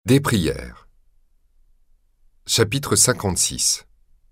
Des prières. Chapitre 56.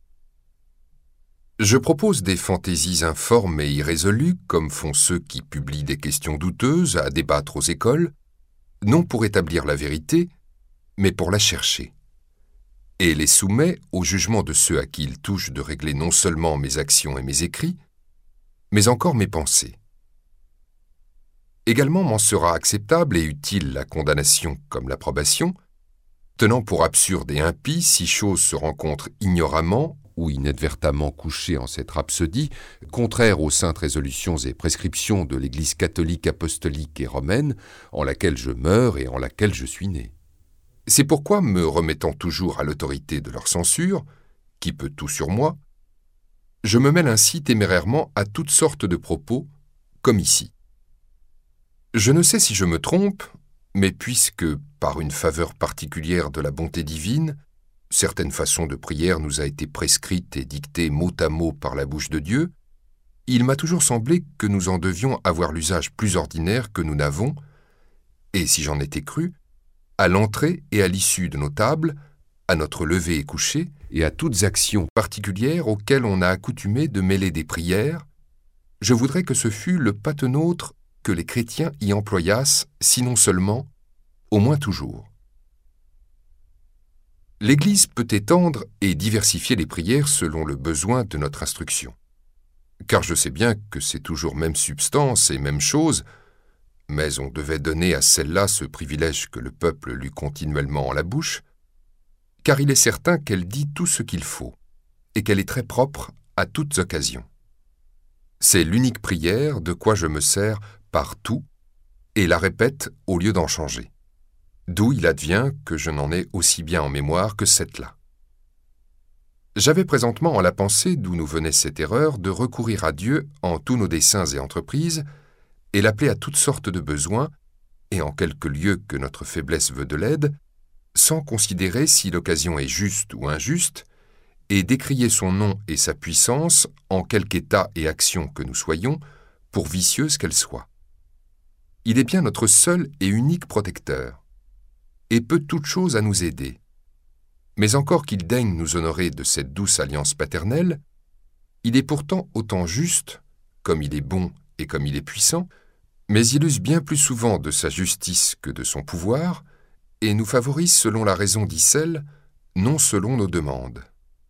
Je propose des fantaisies informes et irrésolues, comme font ceux qui publient des questions douteuses à débattre aux écoles, non pour établir la vérité, mais pour la chercher, et les soumets au jugement de ceux à qui il touche de régler non seulement mes actions et mes écrits, mais encore mes pensées. Également m'en sera acceptable et utile la condamnation comme l'approbation, tenant pour absurde et impie si chose se rencontre ignoramment ou inadvertamment couchée en cette rhapsodie, contraire aux saintes résolutions et prescriptions de l'Église catholique, apostolique et romaine, en laquelle je meurs et en laquelle je suis né. C'est pourquoi, me remettant toujours à l'autorité de leur censure, qui peut tout sur moi, je me mêle ainsi témérairement à toutes sortes de propos, comme ici. Je ne sais si je me trompe, mais puisque, par une faveur particulière de la bonté divine, certaines façons de prière nous a été prescrites et dictées mot à mot par la bouche de Dieu, il m'a toujours semblé que nous en devions avoir l'usage plus ordinaire que nous n'avons, et si j'en étais cru, à l'entrée et à l'issue de nos tables, à notre lever et coucher, et à toutes actions particulières auxquelles on a accoutumé de mêler des prières, je voudrais que ce fût le patenôtre que les chrétiens y employassent, sinon seulement, au moins toujours. L'Église peut étendre et diversifier les prières selon le besoin de notre instruction. Car je sais bien que c'est toujours même substance et même chose, mais on devait donner à celle-là ce privilège que le peuple lut continuellement en la bouche, car il est certain qu'elle dit tout ce qu'il faut, et qu'elle est très propre à toutes occasions. C'est l'unique prière de quoi je me sers partout, et la répète au lieu d'en changer. D'où il advient que je n'en ai aussi bien en mémoire que cette-là. J'avais présentement en la pensée d'où nous venait cette erreur de recourir à Dieu en tous nos desseins et entreprises, et l'appeler à toutes sortes de besoins, et en quelque lieu que notre faiblesse veut de l'aide, sans considérer si l'occasion est juste ou injuste, et décrier son nom et sa puissance en quelque état et action que nous soyons, pour vicieuse qu'elle soit. Il est bien notre seul et unique protecteur, et peut toute chose à nous aider. Mais encore qu'il daigne nous honorer de cette douce alliance paternelle, il est pourtant autant juste, comme il est bon et comme il est puissant, mais il use bien plus souvent de sa justice que de son pouvoir, et nous favorise selon la raison d'Icelle, non selon nos demandes.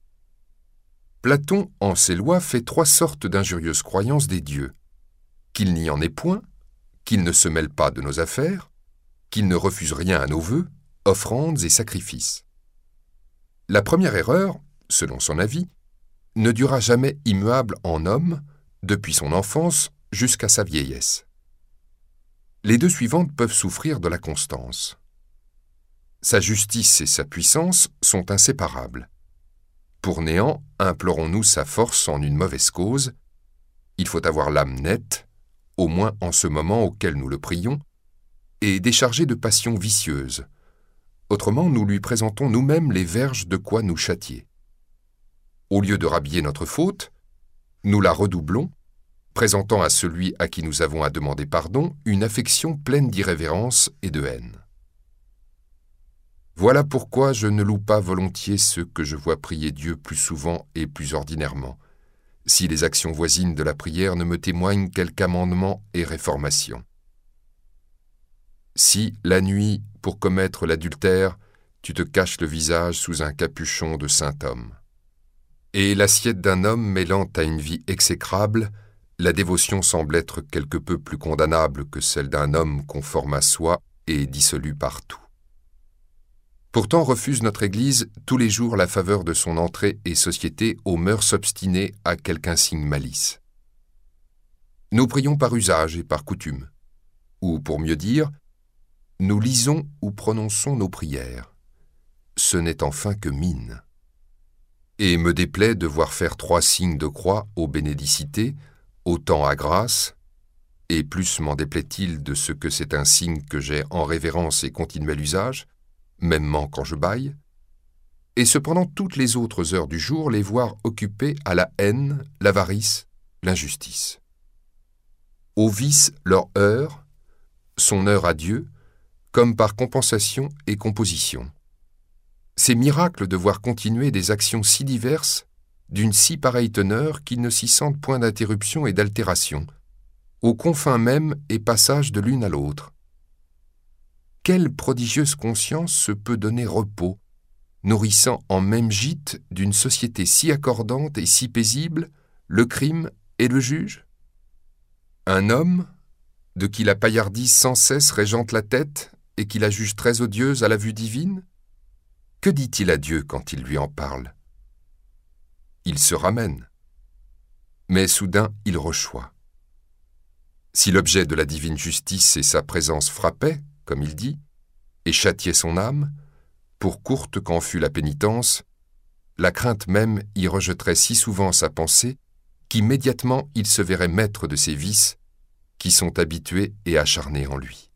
Platon, en ses lois, fait 3 sortes d'injurieuses croyances des dieux: qu'il n'y en ait point, qu'il ne se mêle pas de nos affaires, qu'il ne refuse rien à nos vœux, offrandes et sacrifices. La première erreur, selon son avis, ne dura jamais immuable en homme, depuis son enfance jusqu'à sa vieillesse. Les 2 suivantes peuvent souffrir de la constance. Sa justice et sa puissance sont inséparables. Pour néant, implorons-nous sa force en une mauvaise cause. Il faut avoir l'âme nette, au moins en ce moment auquel nous le prions, et déchargé de passions vicieuses. Autrement, nous lui présentons nous-mêmes les verges de quoi nous châtier. Au lieu de rhabiller notre faute, nous la redoublons, présentant à celui à qui nous avons à demander pardon une affection pleine d'irrévérence et de haine. Voilà pourquoi je ne loue pas volontiers ceux que je vois prier Dieu plus souvent et plus ordinairement, si les actions voisines de la prière ne me témoignent quelque amendement et réformation. Si, la nuit, pour commettre l'adultère, tu te caches le visage sous un capuchon de saint homme. Et l'assiette d'un homme mêlant à une vie exécrable, la dévotion semble être quelque peu plus condamnable que celle d'un homme conforme à soi et dissolu partout. Pourtant refuse notre Église tous les jours la faveur de son entrée et société aux mœurs obstinées à quelque insigne malice. Nous prions par usage et par coutume, ou pour mieux dire, nous lisons ou prononçons nos prières. Ce n'est enfin que mine. Et me déplaît de voir faire 3 signes de croix aux bénédicités, autant à grâce, et plus m'en déplaît-il de ce que c'est un signe que j'ai en révérence et continuel usage, mêmement quand je bâille, et cependant toutes les autres heures du jour les voir occupées à la haine, l'avarice, l'injustice. Au vice leur heure, son heure à Dieu, comme par compensation et composition. C'est miracle de voir continuer des actions si diverses, d'une si pareille teneur qu'ils ne s'y sentent point d'interruption et d'altération, aux confins même et passages de l'une à l'autre. Quelle prodigieuse conscience se peut donner repos, nourrissant en même gîte d'une société si accordante et si paisible le crime et le juge? Un homme, de qui la paillardise sans cesse régente la tête et qui la juge très odieuse à la vue divine? Que dit-il à Dieu quand il lui en parle? Il se ramène. Mais soudain, il rechoit. Si l'objet de la divine justice et sa présence frappaient, comme il dit, et châtiaient son âme, pour courte qu'en fût la pénitence, la crainte même y rejetterait si souvent sa pensée qu'immédiatement il se verrait maître de ses vices qui sont habitués et acharnés en lui.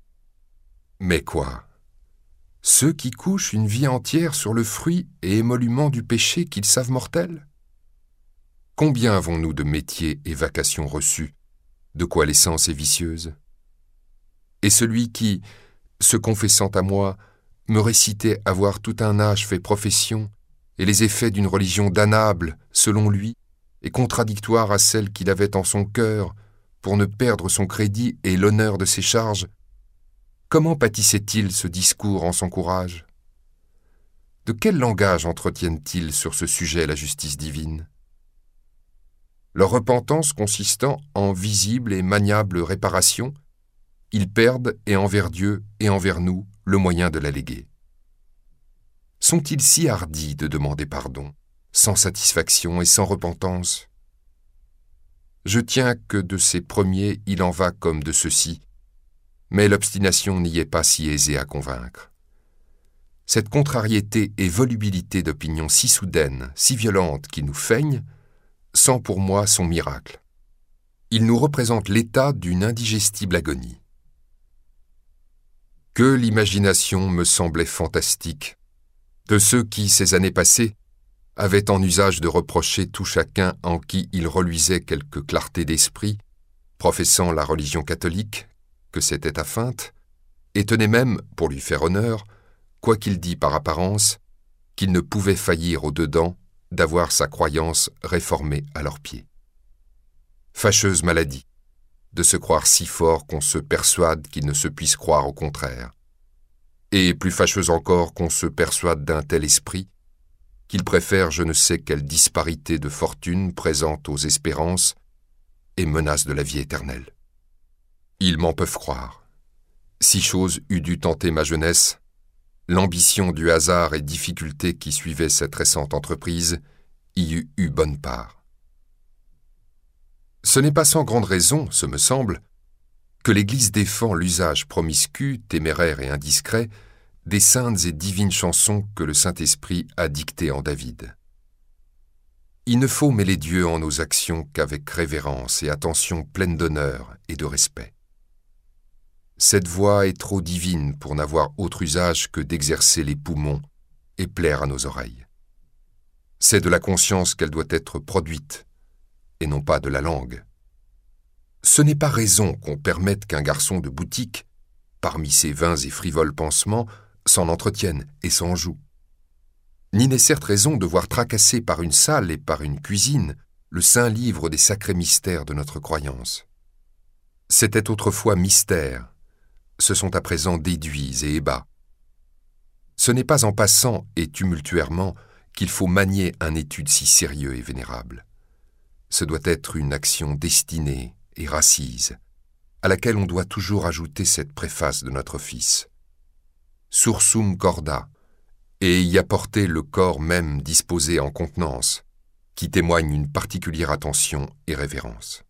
Mais quoi? Ceux qui couchent une vie entière sur le fruit et émolument du péché qu'ils savent mortel? Combien avons-nous de métiers et vacations reçus, de quoi l'essence est vicieuse? Et celui qui, se confessant à moi, me récitait avoir tout un âge fait profession, et les effets d'une religion damnable, selon lui, et contradictoire à celle qu'il avait en son cœur, pour ne perdre son crédit et l'honneur de ses charges, comment pâtissait-il ce discours en son courage? De quel langage entretiennent-ils sur ce sujet la justice divine? Leur repentance consistant en visible et maniable réparation, ils perdent, et envers Dieu et envers nous, le moyen de la léguer. Sont-ils si hardis de demander pardon, sans satisfaction et sans repentance? Je tiens que de ces premiers il en va comme de ceux-ci, mais l'obstination n'y est pas si aisée à convaincre. Cette contrariété et volubilité d'opinion si soudaine, si violente qui nous feignent, sent pour moi son miracle. Il nous représente l'état d'une indigestible agonie. Que l'imagination me semblait fantastique, de ceux qui, ces années passées, avaient en usage de reprocher tout chacun en qui il reluisait quelque clarté d'esprit, professant la religion catholique, que c'était à feinte, et tenait même, pour lui faire honneur, quoiqu'il dit par apparence, qu'il ne pouvait faillir au-dedans d'avoir sa croyance réformée à leurs pieds. Fâcheuse maladie, de se croire si fort qu'on se persuade qu'il ne se puisse croire au contraire. Et plus fâcheuse encore qu'on se persuade d'un tel esprit, qu'il préfère je ne sais quelle disparité de fortune présente aux espérances et menace de la vie éternelle. Ils m'en peuvent croire. Si chose eût dû tenter ma jeunesse, l'ambition du hasard et difficultés qui suivaient cette récente entreprise y eût eu bonne part. Ce n'est pas sans grande raison, ce me semble, que l'Église défend l'usage promiscu, téméraire et indiscret des saintes et divines chansons que le Saint-Esprit a dictées en David. Il ne faut mêler Dieu en nos actions qu'avec révérence et attention pleine d'honneur et de respect. Cette voix est trop divine pour n'avoir autre usage que d'exercer les poumons et plaire à nos oreilles. C'est de la conscience qu'elle doit être produite, et non pas de la langue. Ce n'est pas raison qu'on permette qu'un garçon de boutique, parmi ses vains et frivoles pansements, s'en entretienne et s'en joue. Ni n'est certes raison de voir tracasser par une salle et par une cuisine le saint livre des sacrés mystères de notre croyance. C'était autrefois mystère, ce sont à présent déduits et ébats. Ce n'est pas en passant et tumultuairement qu'il faut manier un étude si sérieux et vénérable. Ce doit être une action destinée et racise, à laquelle on doit toujours ajouter cette préface de notre Fils. Sursum corda, et y apporter le corps même disposé en contenance, qui témoigne une particulière attention et révérence.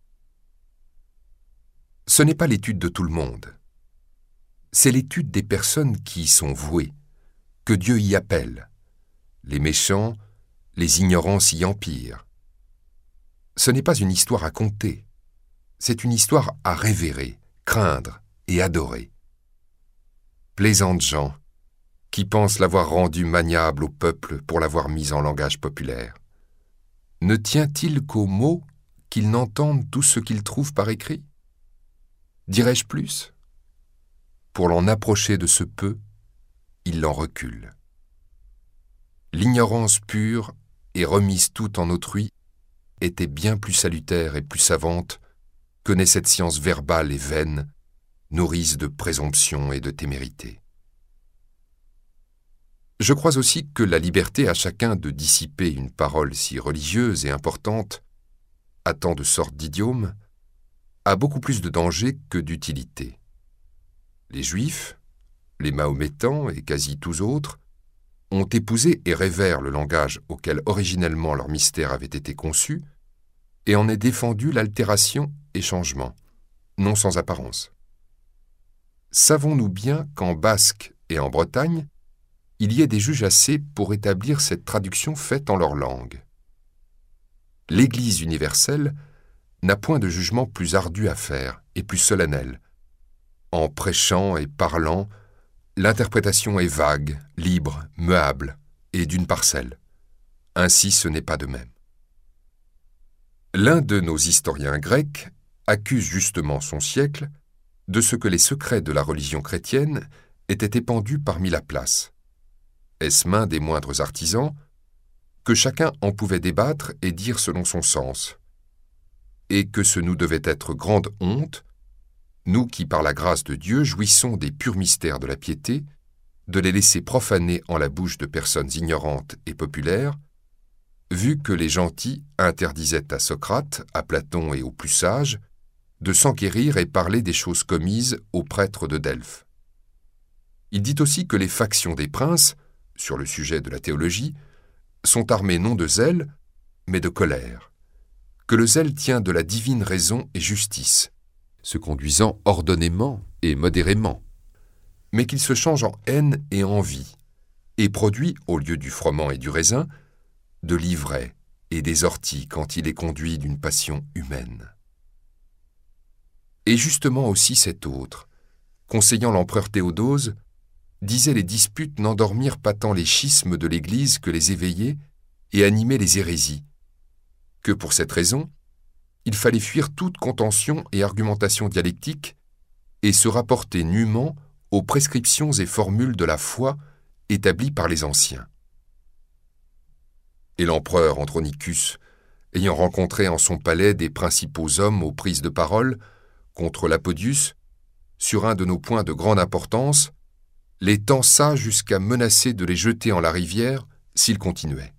Ce n'est pas l'étude de tout le monde. C'est l'étude des personnes qui y sont vouées, que Dieu y appelle. Les méchants, les ignorants s'y empirent. Ce n'est pas une histoire à conter, c'est une histoire à révérer, craindre et adorer. Plaisantes gens, qui pensent l'avoir rendu maniable au peuple pour l'avoir mis en langage populaire. Ne tient-il qu'aux mots qu'ils n'entendent tout ce qu'ils trouvent par écrit? Dirais-je plus? pour l'en approcher de ce peu, il l'en recule. L'ignorance pure et remise toute en autrui était bien plus salutaire et plus savante que n'est cette science verbale et vaine, nourrice de présomption et de témérité. Je crois aussi que la liberté à chacun de dissiper une parole si religieuse et importante, à tant de sortes d'idiomes, a beaucoup plus de danger que d'utilité. Les Juifs, les Mahométans et quasi tous autres ont épousé et révèrent le langage auquel originellement leur mystère avait été conçu, et en est défendu l'altération et changement, non sans apparence. Savons-nous bien qu'en basque et en Bretagne, il y ait des juges assez pour établir cette traduction faite en leur langue. L'Église universelle n'a point de jugement plus ardu à faire et plus solennel. En prêchant et parlant, l'interprétation est vague, libre, muable et d'une parcelle. Ainsi ce n'est pas de même. L'un de nos historiens grecs accuse justement son siècle de ce que les secrets de la religion chrétienne étaient épandus parmi la place. Est-ce main des moindres artisans, que chacun en pouvait débattre et dire selon son sens, et que ce nous devait être grande honte, nous qui par la grâce de Dieu jouissons des purs mystères de la piété, de les laisser profaner en la bouche de personnes ignorantes et populaires, vu que les gentils interdisaient à Socrate, à Platon et aux plus sages, de s'enquérir et parler des choses commises aux prêtres de Delphes. Il dit aussi que les factions des princes, sur le sujet de la théologie, sont armées non de zèle, mais de colère, que le zèle tient de la divine raison et justice, se conduisant ordonnément et modérément, mais qu'il se change en haine et envie, et produit, au lieu du froment et du raisin, de l'ivraie et des orties quand il est conduit d'une passion humaine. Et justement aussi cet autre, conseillant l'empereur Théodose, disait les disputes n'endormirent pas tant les schismes de l'Église que les éveiller et animer les hérésies, que pour cette raison, il fallait fuir toute contention et argumentation dialectique et se rapporter nûment aux prescriptions et formules de la foi établies par les anciens. Et l'empereur Andronicus, ayant rencontré en son palais des principaux hommes aux prises de parole contre l'Apodius, sur un de nos points de grande importance, les tensa jusqu'à menacer de les jeter en la rivière s'ils continuaient.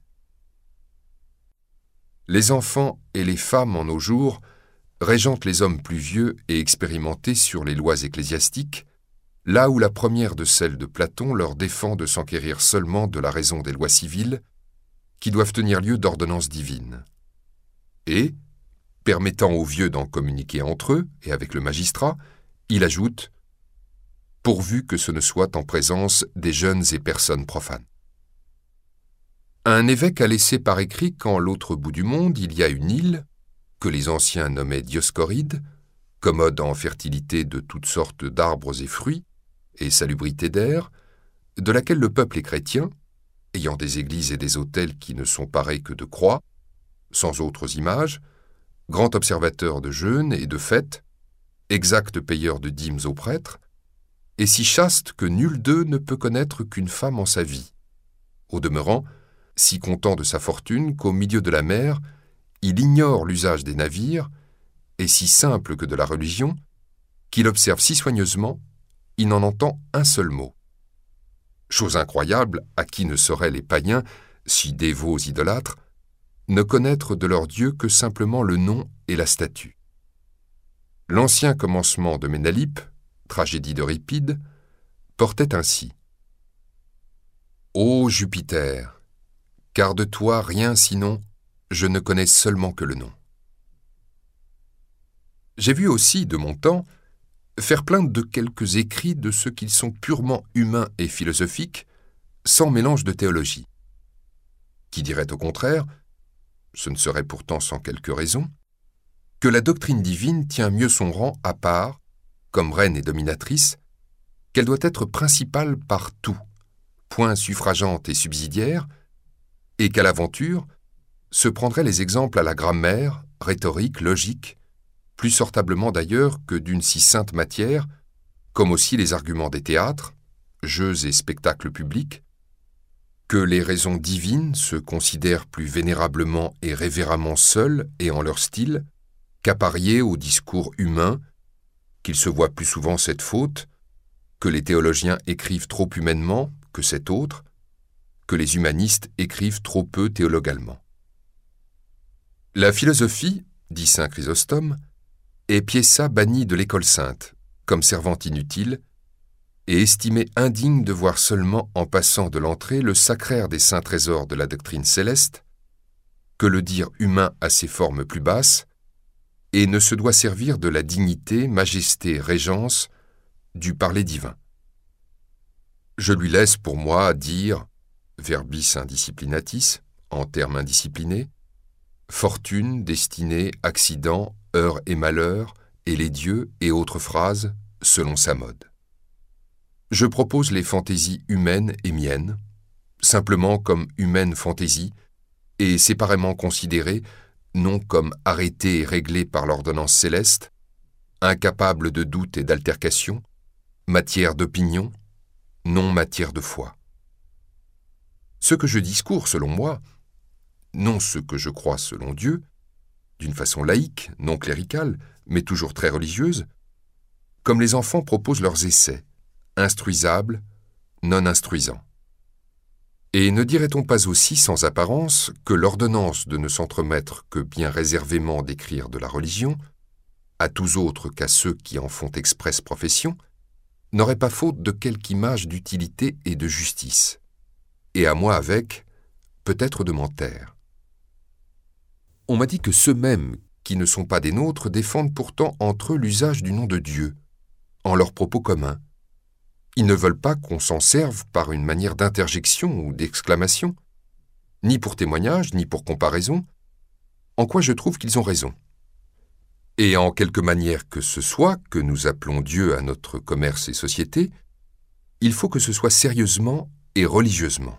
Les enfants et les femmes en nos jours régentent les hommes plus vieux et expérimentés sur les lois ecclésiastiques, là où la première de celles de Platon leur défend de s'enquérir seulement de la raison des lois civiles, qui doivent tenir lieu d'ordonnances divines. Et, permettant aux vieux d'en communiquer entre eux et avec le magistrat, il ajoute « pourvu que ce ne soit en présence des jeunes et personnes profanes ». Un évêque a laissé par écrit qu'en l'autre bout du monde, il y a une île, que les anciens nommaient Dioscoride, commode en fertilité de toutes sortes d'arbres et fruits, et salubrité d'air, de laquelle le peuple est chrétien, ayant des églises et des autels qui ne sont parés que de croix, sans autres images, grand observateur de jeûnes et de fêtes, exact payeur de dîmes aux prêtres, et si chaste que nul d'eux ne peut connaître qu'une femme en sa vie. Au demeurant, si content de sa fortune qu'au milieu de la mer, il ignore l'usage des navires, et si simple que de la religion, qu'il observe si soigneusement, il n'en entend un seul mot. Chose incroyable, à qui ne sauraient les païens, si dévots idolâtres, ne connaître de leur Dieu que simplement le nom et la statue. L'ancien commencement de Ménalippe, tragédie d'Euripide, portait ainsi. Ô Jupiter, car de toi rien sinon, je ne connais seulement que le nom. J'ai vu aussi, de mon temps, faire plainte de quelques écrits de ceux qu'ils sont purement humains et philosophiques, sans mélange de théologie. Qui dirait au contraire, ce ne serait pourtant sans quelque raison, que la doctrine divine tient mieux son rang à part, comme reine et dominatrice, qu'elle doit être principale par tout, point suffragante et subsidiaire, et qu'à l'aventure se prendraient les exemples à la grammaire, rhétorique, logique, plus sortablement d'ailleurs que d'une si sainte matière, comme aussi les arguments des théâtres, jeux et spectacles publics, que les raisons divines se considèrent plus vénérablement et révérentement seules et en leur style, qu'appariées au discours humain, qu'ils se voient plus souvent cette faute, que les théologiens écrivent trop humainement que cette autre, que les humanistes écrivent trop peu théologalement. La philosophie, dit saint Chrysostome, est piéça bannie de l'école sainte, comme servante inutile, et estimée indigne de voir seulement en passant de l'entrée le sacraire des saints trésors de la doctrine céleste, que le dire humain a ses formes plus basses, et ne se doit servir de la dignité, majesté, régence du parler divin. Je lui laisse pour moi dire, verbis indisciplinatis, en termes indisciplinés, fortune, destinée, accident, heure et malheur, et les dieux et autres phrases, selon sa mode. Je propose les fantaisies humaines et miennes, simplement comme humaines fantaisies, et séparément considérées, non comme arrêtées et réglées par l'ordonnance céleste, incapables de doute et d'altercation, matière d'opinion, non matière de foi. Ce que je discours selon moi, non ce que je crois selon Dieu, d'une façon laïque, non cléricale, mais toujours très religieuse, comme les enfants proposent leurs essais, instruisables, non instruisants. Et ne dirait-on pas aussi sans apparence que l'ordonnance de ne s'entremettre que bien réservément d'écrire de la religion, à tous autres qu'à ceux qui en font expresse profession, n'aurait pas faute de quelque image d'utilité et de justice, et à moi avec, peut-être de m'en taire. On m'a dit que ceux-mêmes qui ne sont pas des nôtres défendent pourtant entre eux l'usage du nom de Dieu, en leurs propos communs. Ils ne veulent pas qu'on s'en serve par une manière d'interjection ou d'exclamation, ni pour témoignage, ni pour comparaison, en quoi je trouve qu'ils ont raison. Et en quelque manière que ce soit que nous appelons Dieu à notre commerce et société, il faut que ce soit sérieusement et religieusement.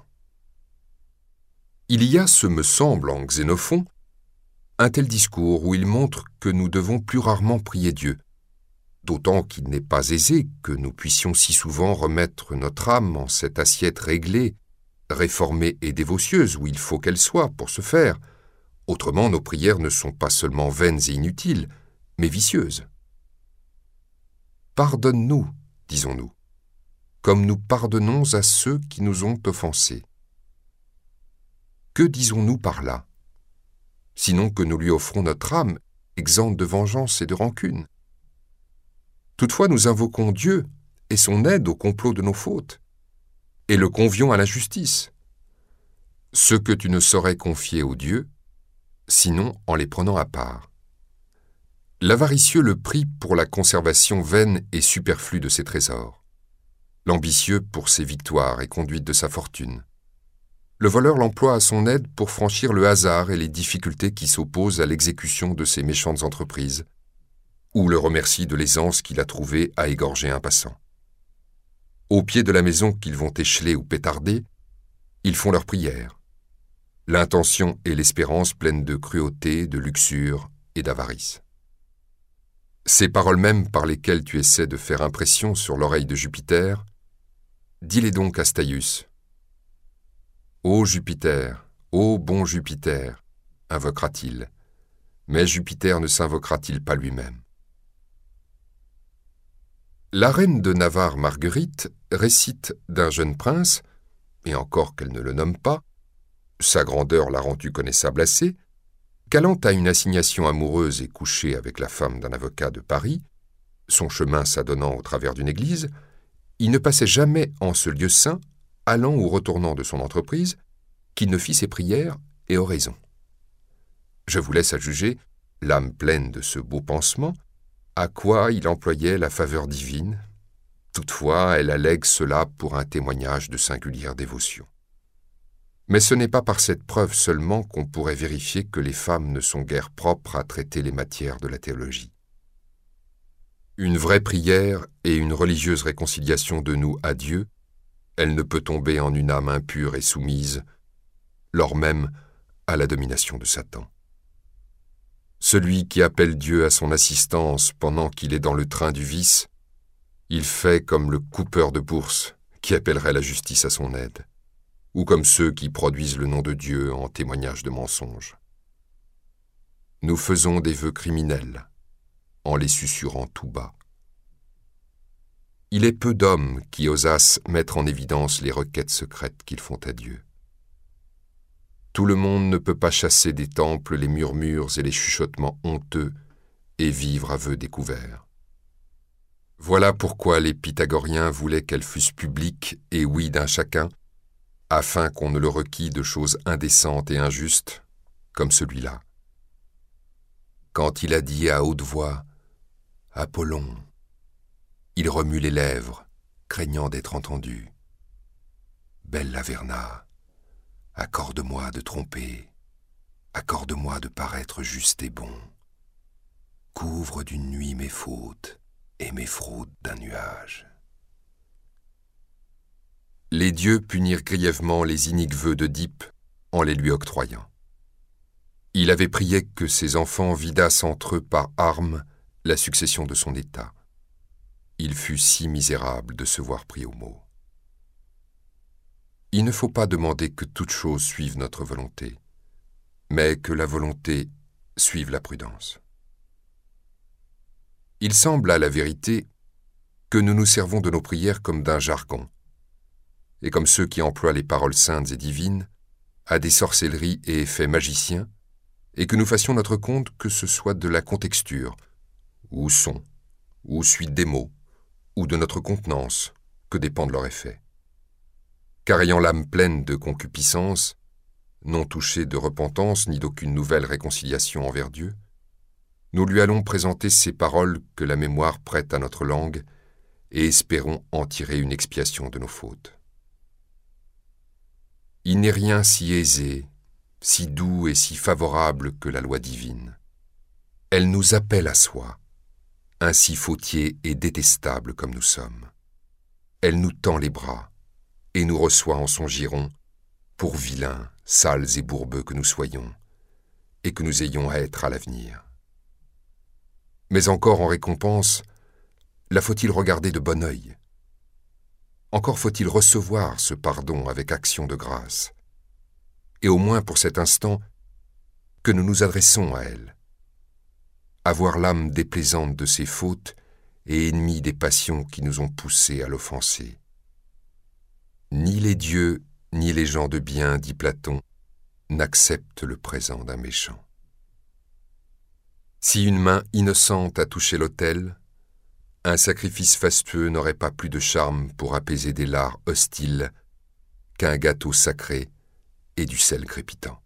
Il y a, ce me semble, en Xénophon, un tel discours où il montre que nous devons plus rarement prier Dieu, d'autant qu'il n'est pas aisé que nous puissions si souvent remettre notre âme en cette assiette réglée, réformée et dévotieuse où il faut qu'elle soit pour ce faire. Autrement, nos prières ne sont pas seulement vaines et inutiles, mais vicieuses. Pardonne-nous, disons-nous, comme nous pardonnons à ceux qui nous ont offensés. Que disons-nous par là? Sinon que nous lui offrons notre âme, exempte de vengeance et de rancune. Toutefois, nous invoquons Dieu et son aide au complot de nos fautes, et le convions à la justice. Ce que tu ne saurais confier aux dieux, sinon en les prenant à part. L'avaricieux le prie pour la conservation vaine et superflue de ses trésors, l'ambitieux pour ses victoires et conduite de sa fortune. Le voleur l'emploie à son aide pour franchir le hasard et les difficultés qui s'opposent à l'exécution de ses méchantes entreprises, ou le remercie de l'aisance qu'il a trouvée à égorger un passant. Au pied de la maison qu'ils vont écheler ou pétarder, ils font leur prière, l'intention et l'espérance pleines de cruauté, de luxure et d'avarice. Ces paroles mêmes par lesquelles tu essaies de faire impression sur l'oreille de Jupiter, dis-les donc à Staius. Ô Jupiter, ô bon Jupiter, invoquera-t-il, mais Jupiter ne s'invoquera-t-il pas lui-même? La reine de Navarre Marguerite récite d'un jeune prince, et encore qu'elle ne le nomme pas, sa grandeur l'a rendu connaissable assez, qu'allant à une assignation amoureuse et couché avec la femme d'un avocat de Paris, son chemin s'adonnant au travers d'une église, il ne passait jamais en ce lieu saint, allant ou retournant de son entreprise, qu'il ne fit ses prières et oraisons. Je vous laisse à juger, l'âme pleine de ce beau pansement, à quoi il employait la faveur divine. Toutefois, elle allègue cela pour un témoignage de singulière dévotion. Mais ce n'est pas par cette preuve seulement qu'on pourrait vérifier que les femmes ne sont guère propres à traiter les matières de la théologie. Une vraie prière et une religieuse réconciliation de nous à Dieu, elle ne peut tomber en une âme impure et soumise, lors même à la domination de Satan. Celui qui appelle Dieu à son assistance pendant qu'il est dans le train du vice, Il fait comme le coupeur de bourse qui appellerait la justice à son aide, ou comme ceux qui produisent le nom de Dieu en témoignage de mensonges. Nous faisons des vœux criminels, en les susurrant tout bas. Il est peu d'hommes qui osassent mettre en évidence les requêtes secrètes qu'ils font à Dieu. Tout le monde ne peut pas chasser des temples les murmures et les chuchotements honteux et vivre à vœux découverts. Voilà pourquoi les Pythagoriens voulaient qu'elles fussent publiques et oui d'un chacun, afin qu'on ne le requît de choses indécentes et injustes, comme celui-là. Quand il a dit à haute voix « Apollon », il remue les lèvres, craignant d'être entendu. « Belle Laverna, accorde-moi de tromper, accorde-moi de paraître juste et bon. Couvre d'une nuit mes fautes et mes fraudes d'un nuage. » Les dieux punirent grièvement les iniques vœux d'Œdipe en les lui octroyant. Il avait prié que ses enfants vidassent entre eux par armes la succession de son état. Il fut si misérable de se voir pris au mot. Il ne faut pas demander que toute chose suive notre volonté, mais que la volonté suive la prudence. Il semble à la vérité que nous nous servons de nos prières comme d'un jargon, et comme ceux qui emploient les paroles saintes et divines à des sorcelleries et effets magiciens, et que nous fassions notre compte que ce soit de la contexture, ou son, ou suite des mots, ou de notre contenance, que dépendent leurs effets. Car ayant l'âme pleine de concupiscence, non touchée de repentance ni d'aucune nouvelle réconciliation envers Dieu, nous lui allons présenter ces paroles que la mémoire prête à notre langue et espérons en tirer une expiation de nos fautes. Il n'est rien si aisé, si doux et si favorable que la loi divine. Elle nous appelle à soi, ainsi fautiers et détestables comme nous sommes. Elle nous tend les bras et nous reçoit en son giron, pour vilains, sales et bourbeux que nous soyons, et que nous ayons à être à l'avenir. Mais encore en récompense, la faut-il regarder de bon œil? Encore faut-il recevoir ce pardon avec action de grâce, et au moins pour cet instant que nous nous adressons à elle. Avoir l'âme déplaisante de ses fautes et ennemie des passions qui nous ont poussés à l'offenser. Ni les dieux, ni les gens de bien, dit Platon, n'acceptent le présent d'un méchant. Si une main innocente a touché l'autel, un sacrifice fastueux n'aurait pas plus de charme pour apaiser des lards hostiles qu'un gâteau sacré et du sel crépitant.